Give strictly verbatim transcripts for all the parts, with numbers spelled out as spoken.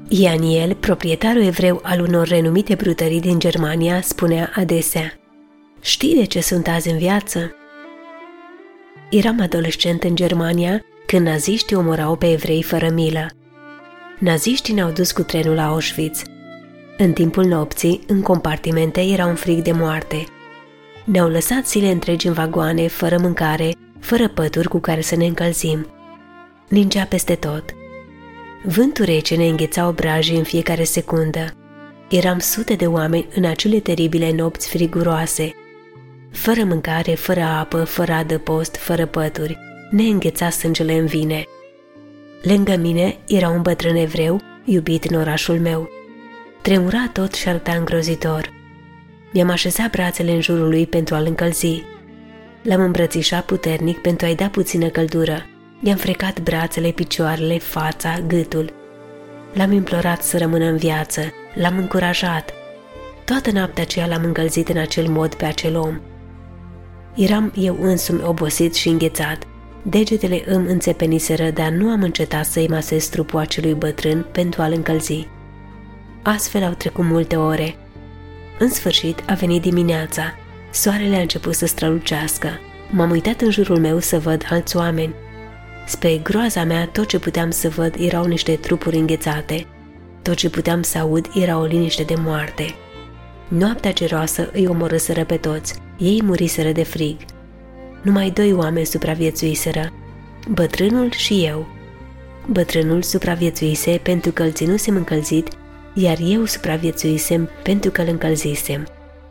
Ianiel, proprietarul evreu al unor renumite brutării din Germania, spunea adesea: „Știi de ce sunt azi în viață?” Eram adolescent în Germania când naziștii omorau pe evrei fără milă. Naziștii ne-au dus cu trenul la Auschwitz. În timpul nopții, în compartimente, era un frig de moarte. Ne-au lăsat zile întregi în vagoane, fără mâncare, fără pături cu care să ne încălzim. Ningea peste tot. Vântul rece ne îngheța obrajii în fiecare secundă. Eram sute de oameni în acele teribile nopți friguroase. Fără mâncare, fără apă, fără adăpost, fără pături, ne îngheța sângele în vine. Lângă mine era un bătrân evreu, iubit în orașul meu. Tremura tot și arăta îngrozitor. Mi-am așezat brațele în jurul lui pentru a-l încălzi. L-am îmbrățișat puternic pentru a-i da puțină căldură. I-am frecat brațele, picioarele, fața, gâtul. L-am implorat să rămână în viață, l-am încurajat. Toată noaptea aceea l-am încălzit în acel mod pe acel om. Eram eu însumi obosit și înghețat. Degetele îmi înțepeniseră, dar nu am încetat să-i masez trupul acelui bătrân pentru a-l încălzi. Astfel au trecut multe ore. În sfârșit a venit dimineața. Soarele a început să strălucească. M-am uitat în jurul meu să văd alți oameni. Spre groaza mea, tot ce puteam să văd erau niște trupuri înghețate. Tot ce puteam să aud era o liniște de moarte. Noaptea geroasă îi omorâseră pe toți. Ei muriseră de frig. Numai doi oameni supraviețuiseră, bătrânul și eu. Bătrânul supraviețuise pentru că îl ținusem încălzit, iar eu supraviețuisem pentru că îl încălzisem.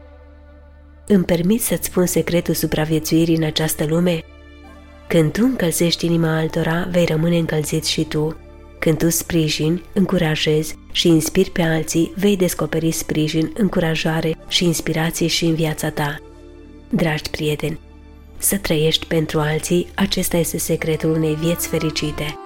Îmi permiți să-ți spun secretul supraviețuirii în această lume? Când tu încălzești inima altora, vei rămâne încălzit și tu. Când tu sprijini, încurajezi și inspiri pe alții, vei descoperi sprijin, încurajare și inspirație și în viața ta. Dragi prieteni, să trăiești pentru alții, acesta este secretul unei vieți fericite.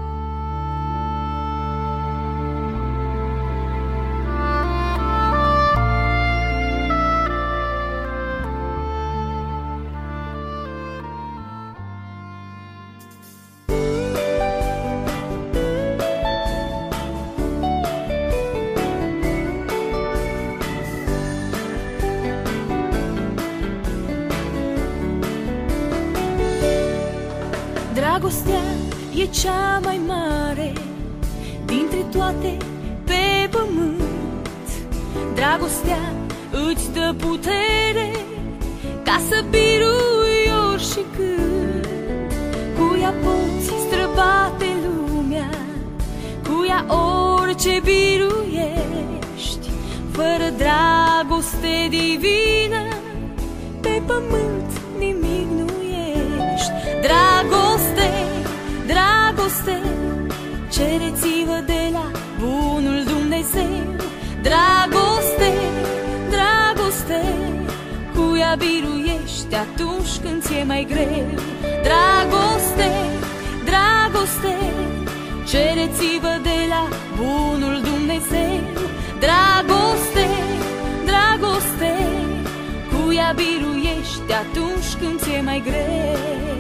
Dragostea e cea mai mare dintre toate pe pământ. Dragostea îți dă putere ca să birui oricând. Cu ea poți străbate lumea, cu ea orice biruiești. Fără dragoste divină, pe pământ nimic nu ești. Dragoste, dragoste, cereți-vă de la bunul Dumnezeu. Dragoste, dragoste, cu ea biruiești atunci când ți-e mai greu. Dragoste, dragoste, cereți-vă de la bunul Dumnezeu. Dragoste, dragoste, cu ea biruiești atunci când ți-e mai greu.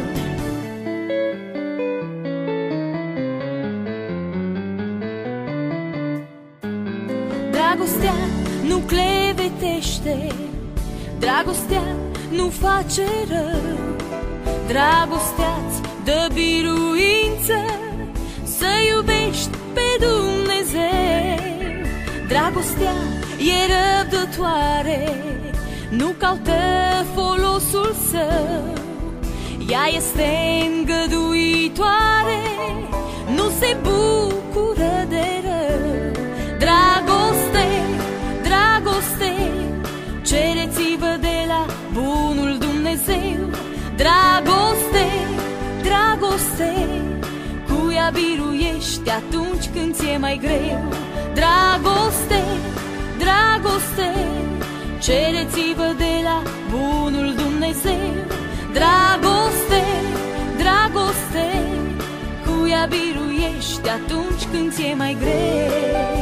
Dragostea nu clevetește, dragostea nu face rău. Dragostea-ți dă biruință să iubești pe Dumnezeu. Dragostea e răbdătoare, nu caută folosul său. Ea este îngăduitoare, nu se bucură de rău. Dragoste, dragoste, cereți-vă de la bunul Dumnezeu. Dragoste, dragoste, cu ea biruiești atunci când ți-e mai greu. Dragoste, dragoste, cereți-vă de la bunul Dumnezeu. Dragoste, dragoste, cu ea biruiești atunci când ți-e mai greu.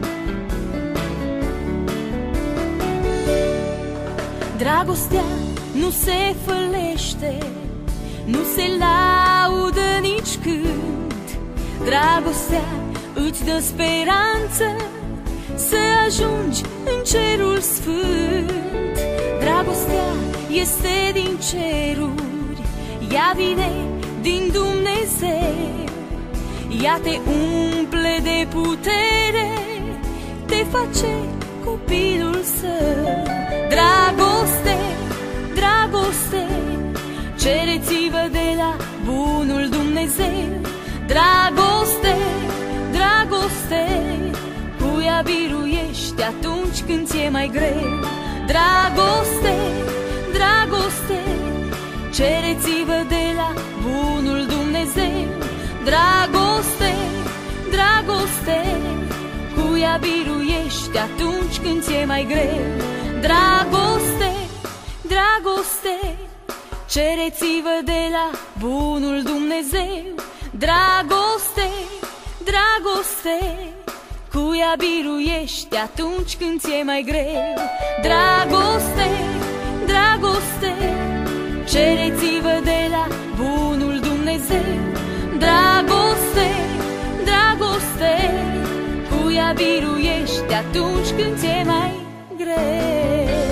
Dragostea nu se fălește, nu se laudă nici când. Dragostea îți dă speranță să ajungi în cerul sfânt. Dragostea este din ceruri, ea vine din Dumnezeu. Ea te umple de putere, te face copilul său. Dragoste, dragoste, cereți-vă de la bunul Dumnezeu. Dragoste, dragoste, cu ea biruiești atunci când ți-e mai greu. Dragoste, dragoste, cereți-vă de la bunul Dumnezeu. Dragoste, dragoste, cu ea biruiești atunci când ți-e mai greu. Dragoste, dragoste, cereți-vă de la bunul Dumnezeu. Dragoste, dragoste, cu ea biruiești atunci când ți-e mai greu. Dragoste, dragoste, cereți-vă de la bunul Dumnezeu. Dragoste, dragoste, cu ea biruiești atunci când ți-e mai greu.